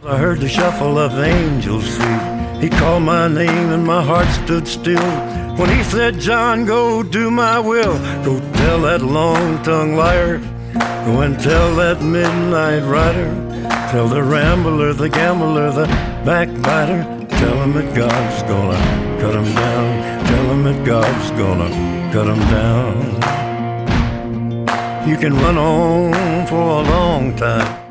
I heard the shuffle of angels sweet. He called my name and my heart stood still when he said, John, go do my will. Go tell that long-tongued liar. Go and tell that midnight rider. Tell the rambler, the gambler, the backbiter. Tell him that God's gonna cut him down. Tell him that God's gonna cut him down. You can run on for a long time,